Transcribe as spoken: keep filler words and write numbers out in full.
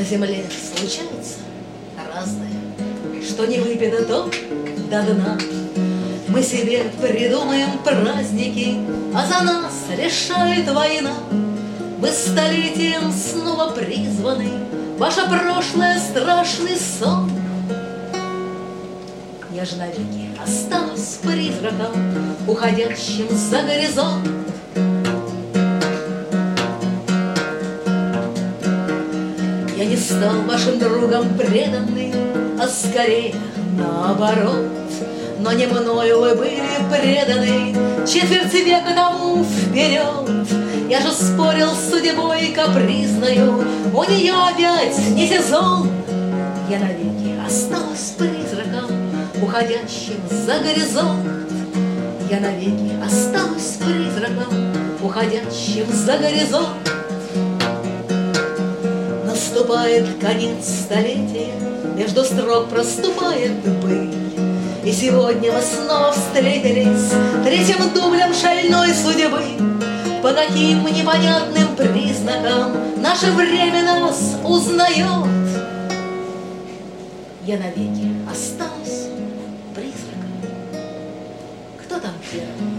На земле случается разное, что не выпито, то до дна. Мы себе придумаем праздники, а за нас решает война. Вы столетием снова призваны, ваше прошлое страшный сон. Я же навеки останусь призраком, уходящим за горизонт. Я не стал вашим другом преданным, а скорее наоборот. Но не мною вы были преданы четверть века тому вперед. Я же спорил с судьбой капризною, у нее опять не сезон. Я навеки осталась призраком, уходящим за горизонт. Я навеки осталась призраком, уходящим за горизонт. Наступает конец столетия, между строк проступает быль. И сегодня мы снова встретились третьим дублем шальной судьбы. По каким непонятным признакам наше время нас узнает. Я навеки осталась призраком. Кто там первый?